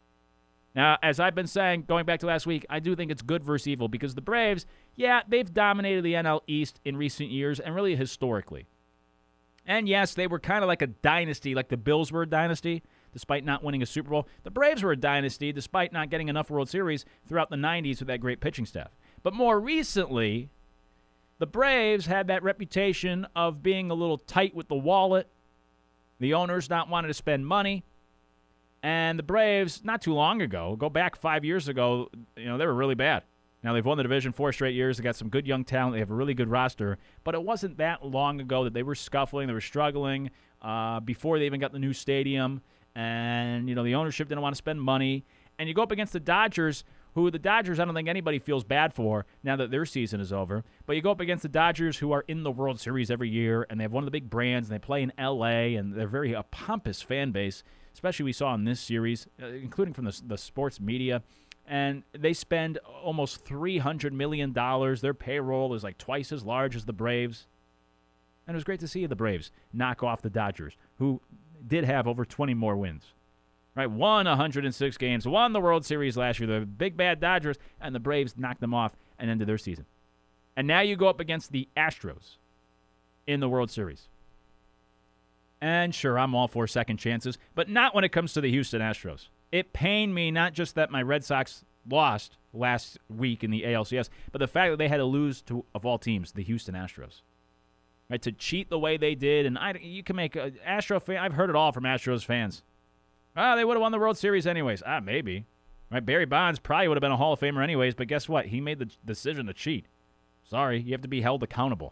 Now, as I've been saying, going back to last week, I do think it's good versus evil because the Braves, yeah, they've dominated the NL East in recent years and really historically. And yes, they were kind of like a dynasty, like the Bills were a dynasty, despite not winning a Super Bowl. The Braves were a dynasty, despite not getting enough World Series throughout the 90s with that great pitching staff. But more recently, the Braves had that reputation of being a little tight with the wallet, the owners not wanting to spend money, and the Braves, not too long ago, go back 5 years ago, they were really bad. Now, they've won the division 4 straight years. They got some good young talent. They have a really good roster. But it wasn't that long ago that they were scuffling. They were struggling before they even got the new stadium. And, the ownership didn't want to spend money. And you go up against the Dodgers, who the Dodgers I don't think anybody feels bad for now that their season is over. But you go up against the Dodgers, who are in the World Series every year, and they have one of the big brands, and they play in L.A., and they're very a pompous fan base, especially we saw in this series, including from the sports media. And they spend almost $300 million. Their payroll is like twice as large as the Braves. And it was great to see the Braves knock off the Dodgers, who did have over 20 more wins. Right? Won 106 games, won the World Series last year. The big bad Dodgers, and the Braves knocked them off and ended their season. And now you go up against the Astros in the World Series. And sure, I'm all for second chances, but not when it comes to the Houston Astros. It pained me not just that my Red Sox lost last week in the ALCS, but the fact that they had to lose to, of all teams, the Houston Astros. Right, to cheat the way they did, and you can make an Astro fan. I've heard it all from Astros fans. They would have won the World Series anyways. Maybe. Right, Barry Bonds probably would have been a Hall of Famer anyways, but guess what? He made the decision to cheat. Sorry, you have to be held accountable.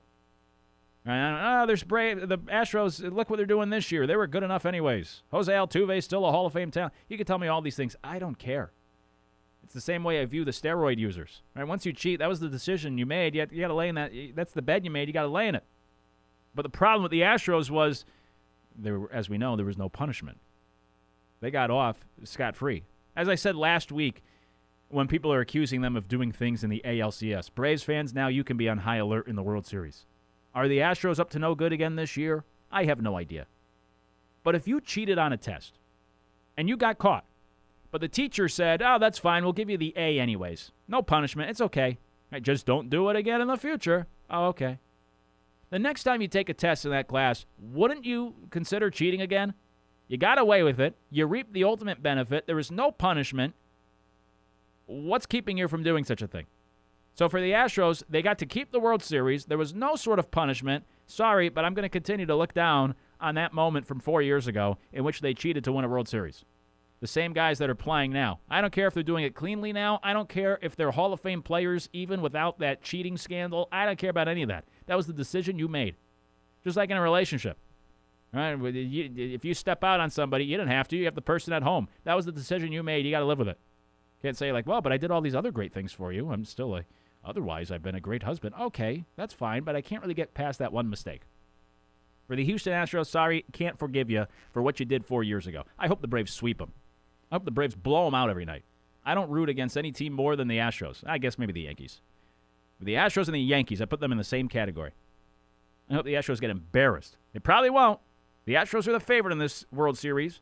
There's the Astros, look what they're doing this year. They were good enough anyways. Jose Altuve is still a Hall of Fame talent. You can tell me all these things. I don't care. It's the same way I view the steroid users. Right? Once you cheat, that was the decision you made. You got to lay in that. That's the bed you made. You got to lay in it. But the problem with the Astros was, as we know, there was no punishment. They got off scot-free. As I said last week, when people are accusing them of doing things in the ALCS, Braves fans, now you can be on high alert in the World Series. Are the Astros up to no good again this year? I have no idea. But if you cheated on a test and you got caught, but the teacher said, that's fine, we'll give you the A anyways. No punishment, it's okay. Right, just don't do it again in the future. Oh, okay. The next time you take a test in that class, wouldn't you consider cheating again? You got away with it. You reaped the ultimate benefit. There is no punishment. What's keeping you from doing such a thing? So for the Astros, they got to keep the World Series. There was no sort of punishment. Sorry, but I'm going to continue to look down on that moment from 4 years ago in which they cheated to win a World Series. The same guys that are playing now. I don't care if they're doing it cleanly now. I don't care if they're Hall of Fame players even without that cheating scandal. I don't care about any of that. That was the decision you made. Just like in a relationship. Right? If you step out on somebody, you didn't have to. You have the person at home. That was the decision you made. You got to live with it. Can't say like, well, but I did all these other great things for you. I'm still otherwise I've been a great husband. Okay, that's fine, but I can't really get past that one mistake. For the Houston Astros, sorry, can't forgive you for what you did 4 years ago. I hope the Braves sweep them. I hope the Braves blow them out every night. I don't root against any team more than the Astros. I guess maybe the Yankees. The Astros and the Yankees, I put them in the same category. I hope the Astros get embarrassed. They probably won't. The Astros are the favorite in this World Series.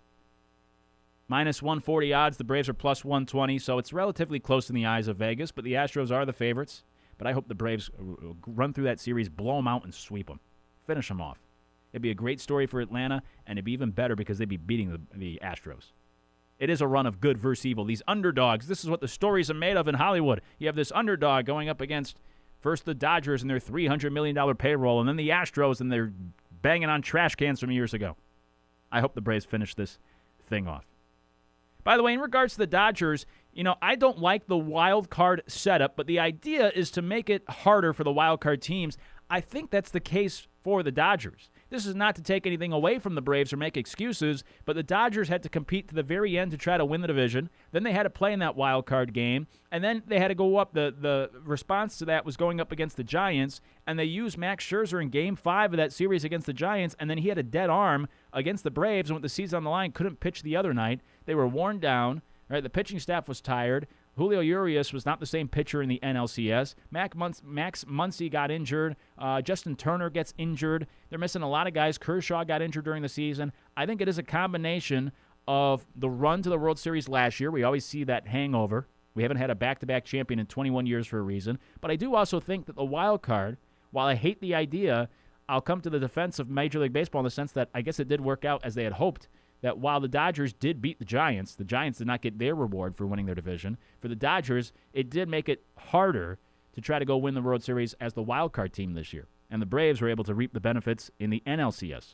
Minus 140 odds. The Braves are plus 120, so it's relatively close in the eyes of Vegas, but the Astros are the favorites. But I hope the Braves run through that series, blow them out, and sweep them. Finish them off. It'd be a great story for Atlanta, and it'd be even better because they'd be beating the Astros. It is a run of good versus evil. These underdogs, this is what the stories are made of in Hollywood. You have this underdog going up against first the Dodgers and their $300 million payroll, and then the Astros and they're banging on trash cans from years ago. I hope the Braves finish this thing off. By the way, in regards to the Dodgers, I don't like the wild card setup, but the idea is to make it harder for the wild card teams. I think that's the case for the Dodgers. This is not to take anything away from the Braves or make excuses, but the Dodgers had to compete to the very end to try to win the division. Then they had to play in that wild card game, and then they had to go up. The response to that was going up against the Giants, and they used Max Scherzer in Game 5 of that series against the Giants, and then he had a dead arm against the Braves, and with the season on the line, couldn't pitch the other night. They were worn down. Right, the pitching staff was tired. Julio Urias was not the same pitcher in the NLCS. Max Muncy got injured. Justin Turner gets injured. They're missing a lot of guys. Kershaw got injured during the season. I think it is a combination of the run to the World Series last year. We always see that hangover. We haven't had a back-to-back champion in 21 years for a reason. But I do also think that the wild card, while I hate the idea, I'll come to the defense of Major League Baseball in the sense that I guess it did work out as they had hoped. That while the Dodgers did beat the Giants did not get their reward for winning their division. For the Dodgers, it did make it harder to try to go win the World Series as the wild card team this year. And the Braves were able to reap the benefits in the NLCS.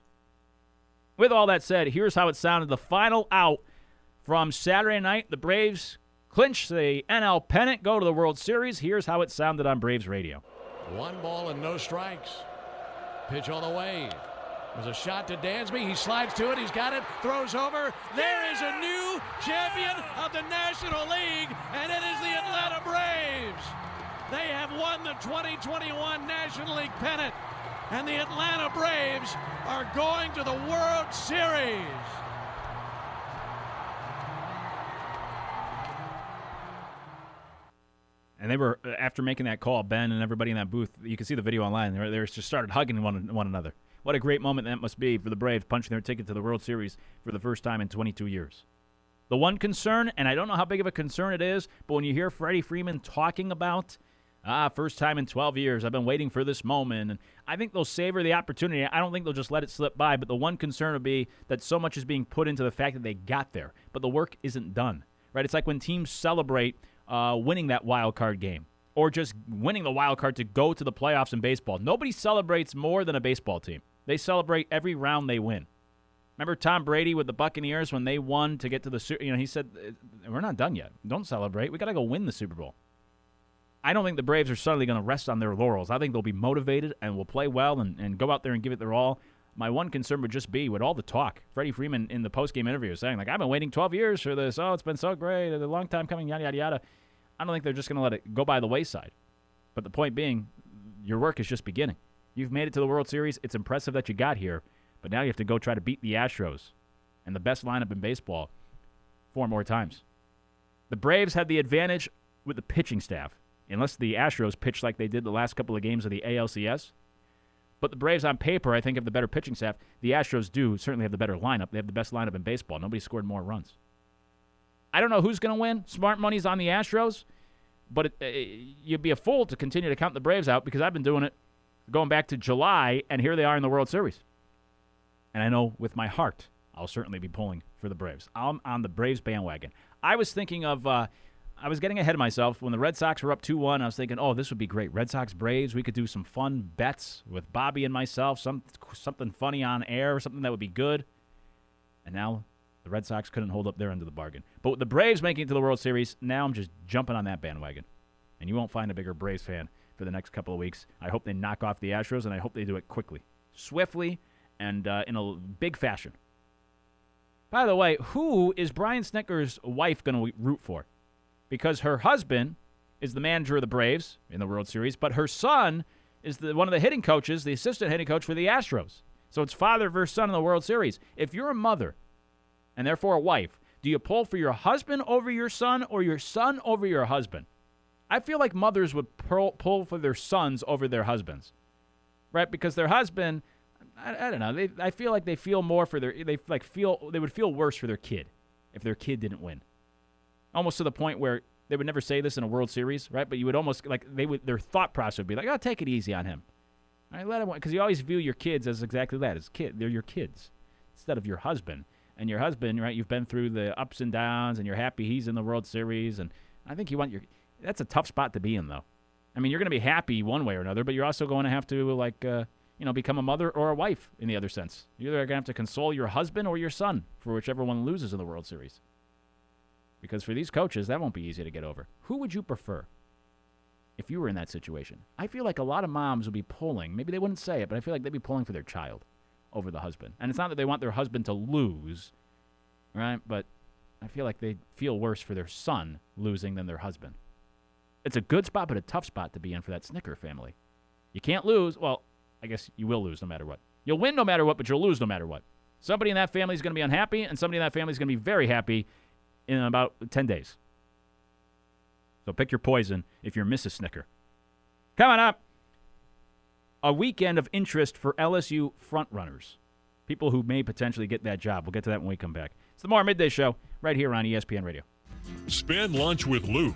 With all that said, here's how it sounded. The final out from Saturday night. The Braves clinch the NL pennant, go to the World Series. Here's how it sounded on Braves radio. 1 ball and no strikes. Pitch on the way. There's a shot to Dansby. He slides to it. He's got it. Throws over. There is a new champion of the National League, and it is the Atlanta Braves. They have won the 2021 National League pennant, and the Atlanta Braves are going to the World Series. And they were, after making that call, Ben and everybody in that booth, you can see the video online, they just started hugging one another. What a great moment that must be for the Braves punching their ticket to the World Series for the first time in 22 years. The one concern, and I don't know how big of a concern it is, but when you hear Freddie Freeman talking about, first time in 12 years, I've been waiting for this moment, and I think they'll savor the opportunity. I don't think they'll just let it slip by, but the one concern would be that so much is being put into the fact that they got there, but the work isn't done. Right? It's like when teams celebrate winning that wild card game, or just winning the wild card to go to the playoffs in baseball. Nobody celebrates more than a baseball team. They celebrate every round they win. Remember Tom Brady with the Buccaneers when they won to get to the Super Bowl? He said, we're not done yet. Don't celebrate. We got to go win the Super Bowl. I don't think the Braves are suddenly going to rest on their laurels. I think they'll be motivated and will play well and go out there and give it their all. My one concern would just be with all the talk. Freddie Freeman in the postgame interview was saying, I've been waiting 12 years for this. Oh, it's been so great. A long time coming, yada, yada, yada. I don't think they're just going to let it go by the wayside. But the point being, your work is just beginning. You've made it to the World Series. It's impressive that you got here, but now you have to go try to beat the Astros and the best lineup in baseball 4 more times. The Braves had the advantage with the pitching staff, unless the Astros pitched like they did the last couple of games of the ALCS. But the Braves on paper, I think, have the better pitching staff. The Astros do certainly have the better lineup. They have the best lineup in baseball. Nobody scored more runs. I don't know who's going to win. Smart money's on the Astros, but you'd be a fool to continue to count the Braves out because I've been doing it going back to July, and here they are in the World Series. And I know with my heart, I'll certainly be pulling for the Braves. I'm on the Braves bandwagon. I was thinking of, I was getting ahead of myself. When the Red Sox were up 2-1, I was thinking, this would be great. Red Sox, Braves, we could do some fun bets with Bobby and myself, something funny on air, something that would be good. And now the Red Sox couldn't hold up their end of the bargain. But with the Braves making it to the World Series, now I'm just jumping on that bandwagon. And you won't find a bigger Braves fan for the next couple of weeks. I hope they knock off the Astros, and I hope they do it quickly, swiftly, and in a big fashion. By the way, who is Brian Snitker's wife going to root for? Because her husband is the manager of the Braves in the World Series, but her son is one of the hitting coaches, the assistant hitting coach for the Astros. So it's father versus son in the World Series. If you're a mother, and therefore a wife, do you pull for your husband over your son or your son over your husband? I feel like mothers would pull for their sons over their husbands, right? Because their husband, I don't know. I feel like they feel more for they would feel worse for their kid if their kid didn't win. Almost to the point where they would never say this in a World Series, right? But you would almost their thought process would be like, "Oh, take it easy on him." All right, let him win, because you always view your kids as exactly that, as they're your kids instead of your husband. And your husband, right? You've been through the ups and downs, and you're happy he's in the World Series, and I think you want your. That's a tough spot to be in, though. I mean, you're going to be happy one way or another, but you're also going to have to become a mother or a wife in the other sense. You're either going to have to console your husband or your son for whichever one loses in the World Series. Because for these coaches, that won't be easy to get over. Who would you prefer if you were in that situation? I feel like a lot of moms would be pulling. Maybe they wouldn't say it, but I feel like they'd be pulling for their child over the husband. And it's not that they want their husband to lose, right? But I feel like they'd feel worse for their son losing than their husband. It's a good spot, but a tough spot to be in for that Snicker family. You can't lose. Well, I guess you will lose no matter what. You'll win no matter what, but you'll lose no matter what. Somebody in that family is going to be unhappy, and somebody in that family is going to be very happy in about 10 days. So pick your poison if you're Mrs. Snicker. Coming up, a weekend of interest for LSU frontrunners, people who may potentially get that job. We'll get to that when we come back. It's the Tomorrow Midday Show right here on ESPN Radio. Spend lunch with Luke.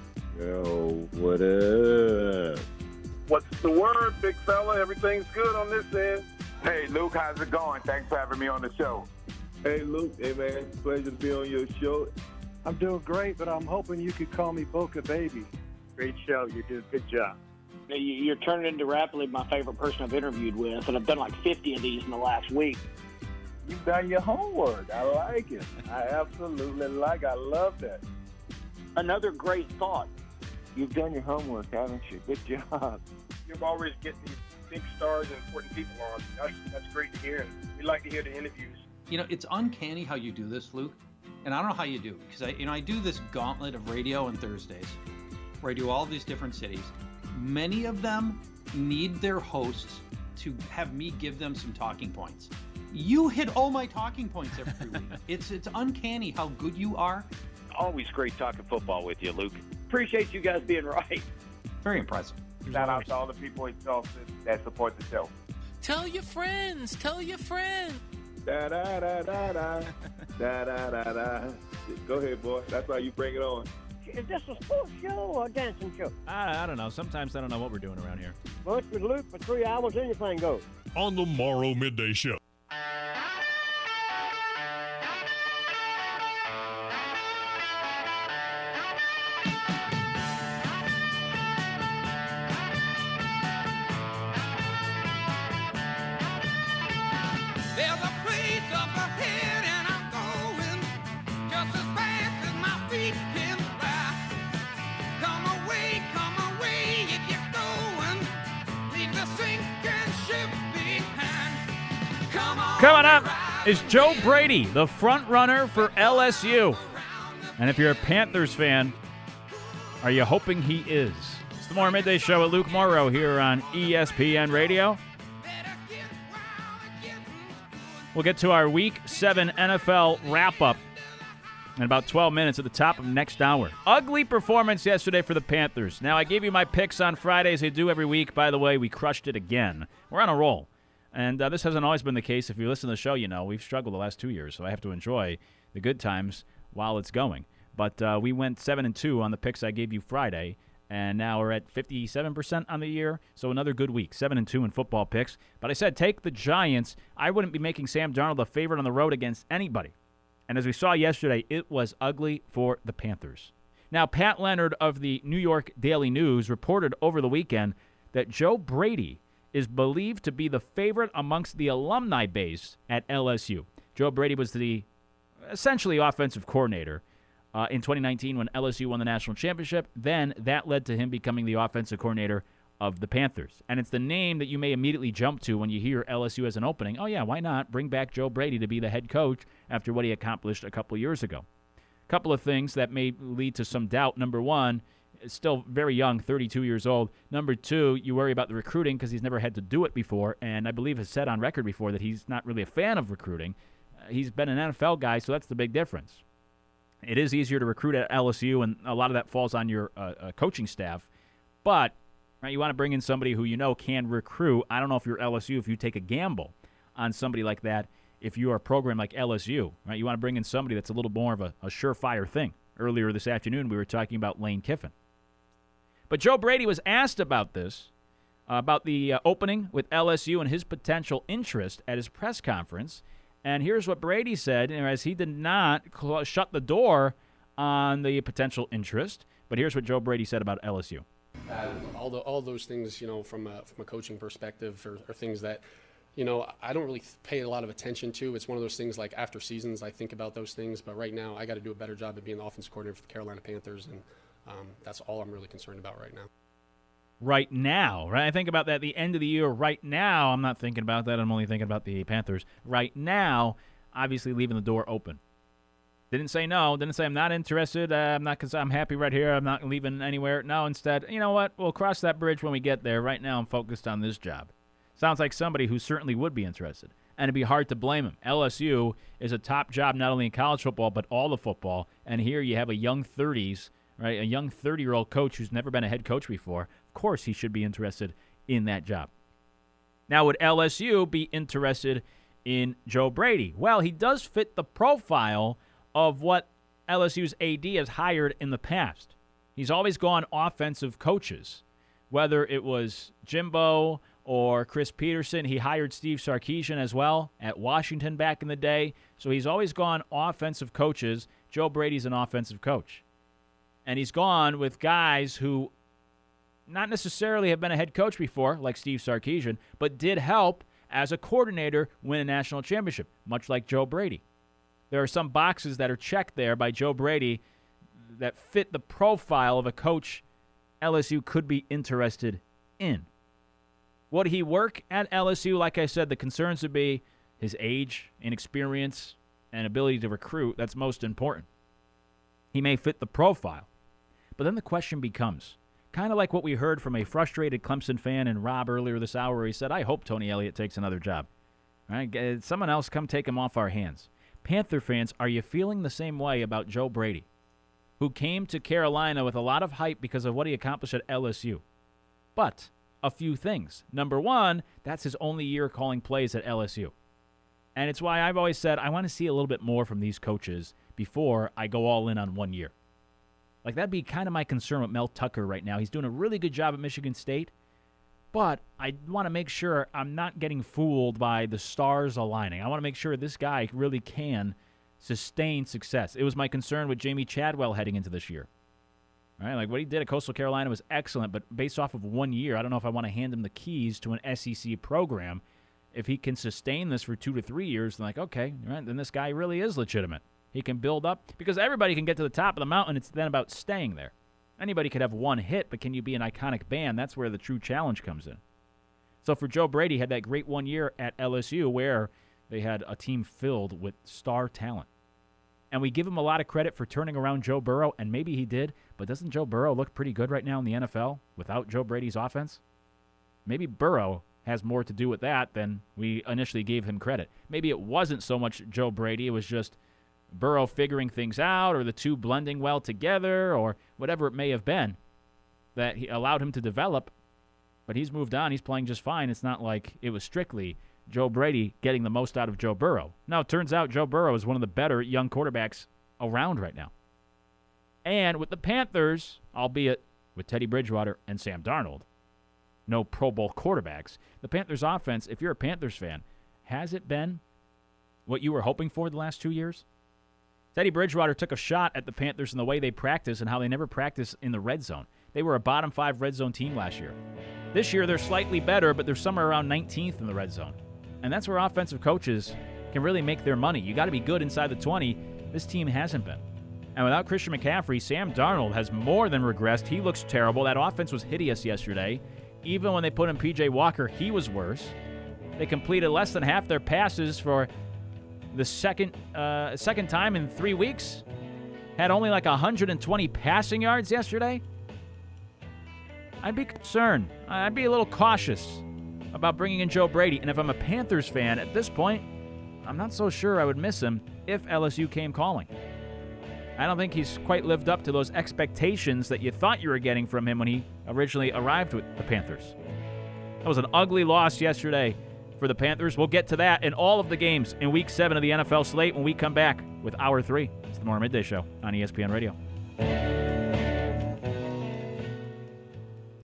Yo, what up? What's the word, big fella? Everything's good on this end. Hey, Luke, how's it going? Thanks for having me on the show. Hey, Luke. Hey, man. Pleasure to be on your show. I'm doing great, but I'm hoping you could call me Boca Baby. Great show. You're doing a good job. You're turning into rapidly my favorite person I've interviewed with, and I've done like 50 of these in the last week. You've done your homework. I like it. I absolutely like it. I love that. Another great thought. You've done your homework, haven't you? Good job. You're always getting these big stars and important people on. That's great to hear, and we like to hear the interviews. You know, it's uncanny how you do this, Luke. And I don't know how you do it, because I do this gauntlet of radio on Thursdays, where I do all these different cities. Many of them need their hosts to have me give them some talking points. You hit all my talking points every week. It's uncanny how good you are. Always great talking football with you, Luke. Appreciate you guys being right. Very impressive. Shout out to all the people in Charleston that support the show. Tell your friends. Tell your friends. Da da da da da da da da da. Go ahead, boy. That's how you bring it on. Is this a sports show or a dancing show? I don't know. Sometimes I don't know what we're doing around here. Lunch with Luke for 3 hours, anything goes. On the Morrow Midday Show. There's a place up ahead and I'm going just as fast as my feet can fly. Come away if you're going. Leave the sinking ship behind. Come on. Coming up is Joe Brady, the front runner for LSU. And if you're a Panthers fan, are you hoping he is? It's the Morrow Midday Show with Luke Morrow here on ESPN Radio. We'll get to our Week 7 NFL wrap-up in about 12 minutes at the top of next hour. Ugly performance yesterday for the Panthers. Now, I gave you my picks on Friday, as I do every week. By the way, we crushed it again. We're on a roll. And this hasn't always been the case. If you listen to the show, you know we've struggled the last 2 years, so I have to enjoy the good times while it's going. But we went 7-2 on the picks I gave you Friday. And now we're at 57% on the year, so another good week. 7-2 in football picks. But I said take the Giants. I wouldn't be making Sam Darnold a favorite on the road against anybody. And as we saw yesterday, it was ugly for the Panthers. Now, Pat Leonard of the New York Daily News reported over the weekend that Joe Brady is believed to be the favorite amongst the alumni base at LSU. Joe Brady was the essentially offensive coordinator in 2019 when LSU won the national championship. Then that led to him becoming the offensive coordinator of the Panthers. And it's the name that you may immediately jump to when you hear LSU as an opening. Oh, yeah, why not bring back Joe Brady to be the head coach after what he accomplished a couple of years ago? A couple of things that may lead to some doubt. Number one, still very young, 32 years old. Number two, you worry about the recruiting because he's never had to do it before, and I believe has said on record before that he's not really a fan of recruiting. He's been an NFL guy, so that's the big difference. It is easier to recruit at LSU, and a lot of that falls on your coaching staff. But right, you want to bring in somebody who you know can recruit. I don't know if you're LSU, if you take a gamble on somebody like that, if you are a program like LSU. Right, you want to bring in somebody that's a little more of a surefire thing. Earlier this afternoon, we were talking about Lane Kiffin. But Joe Brady was asked about this, about the opening with LSU and his potential interest at his press conference. And here's what Brady said, as he did not shut the door on the potential interest. But here's what Joe Brady said about LSU. All those things, from a coaching perspective are things that, I don't really pay a lot of attention to. It's one of those things like after seasons, I think about those things. But right now, I got to do a better job of being the offensive coordinator for the Carolina Panthers. And that's all I'm really concerned about right now. Right now, right? I think about that at the end of the year. Right now, I'm not thinking about that. I'm only thinking about the Panthers. Right now, obviously leaving the door open. Didn't say no. Didn't say I'm not interested. I'm not because I'm happy right here. I'm not leaving anywhere. No, instead, you know what? We'll cross that bridge when we get there. Right now, I'm focused on this job. Sounds like somebody who certainly would be interested. And it'd be hard to blame him. LSU is a top job not only in college football, but all the football. And here you have a young 30s, right? A young 30-year-old coach who's never been a head coach before. Of course he should be interested in that job. Now, would LSU be interested in Joe Brady? Well, he does fit the profile of what LSU's AD has hired in the past. He's always gone offensive coaches, whether it was Jimbo or Chris Peterson. He hired Steve Sarkisian as well at Washington back in the day. So he's always gone offensive coaches. Joe Brady's an offensive coach. And he's gone with guys who not necessarily have been a head coach before, like Steve Sarkisian, but did help as a coordinator win a national championship, much like Joe Brady. There are some boxes that are checked there by Joe Brady that fit the profile of a coach LSU could be interested in. Would he work at LSU? Like I said, the concerns would be his age, inexperience, and ability to recruit. That's most important. He may fit the profile. But then the question becomes, kind of like what we heard from a frustrated Clemson fan and Rob earlier this hour, where he said, I hope Tony Elliott takes another job. All right, someone else come take him off our hands. Panther fans, are you feeling the same way about Joe Brady, who came to Carolina with a lot of hype because of what he accomplished at LSU? But a few things. Number one, that's his only year calling plays at LSU. And it's why I've always said I want to see a little bit more from these coaches before I go all in on 1 year. Like, that'd be kind of my concern with Mel Tucker right now. He's doing a really good job at Michigan State, but I want to make sure I'm not getting fooled by the stars aligning. I want to make sure this guy really can sustain success. It was my concern with Jamie Chadwell heading into this year. Right? Like, what he did at Coastal Carolina was excellent, but based off of 1 year, I don't know if I want to hand him the keys to an SEC program. If he can sustain this for 2 to 3 years, then like, okay, right, then this guy really is legitimate. He can build up, because everybody can get to the top of the mountain. It's then about staying there. Anybody could have one hit, but can you be an iconic band? That's where the true challenge comes in. So for Joe Brady, he had that great 1 year at LSU where they had a team filled with star talent. And we give him a lot of credit for turning around Joe Burrow, and maybe he did, but doesn't Joe Burrow look pretty good right now in the NFL without Joe Brady's offense? Maybe Burrow has more to do with that than we initially gave him credit. Maybe it wasn't so much Joe Brady, it was just Burrow figuring things out, or the two blending well together, or whatever it may have been that he allowed him to develop. But he's moved on. He's playing just fine. It's not like it was strictly Joe Brady getting the most out of Joe Burrow. No, it turns out Joe Burrow is one of the better young quarterbacks around right now. And with the Panthers, albeit with Teddy Bridgewater and Sam Darnold, no Pro Bowl quarterbacks, the Panthers offense, if you're a Panthers fan, has it been what you were hoping for the last 2 years? Teddy Bridgewater took a shot at the Panthers in the way they practice and how they never practice in the red zone. They were a bottom 5 red zone team last year. This year, they're slightly better, but they're somewhere around 19th in the red zone. And that's where offensive coaches can really make their money. You got to be good inside the 20. This team hasn't been. And without Christian McCaffrey, Sam Darnold has more than regressed. He looks terrible. That offense was hideous yesterday. Even when they put in P.J. Walker, he was worse. They completed less than half their passes for the second time in 3 weeks. Had only like 120 passing yards yesterday. I'd be concerned. I'd be a little cautious about bringing in Joe Brady. And if I'm a Panthers fan at this point, I'm not so sure I would miss him if LSU came calling. I don't think he's quite lived up to those expectations that you thought you were getting from him when he originally arrived with the Panthers. That was an ugly loss yesterday for the Panthers. We'll get to that in all of the games in Week 7 of the NFL slate when we come back with Hour 3. It's the Tomorrow Midday Show on ESPN Radio.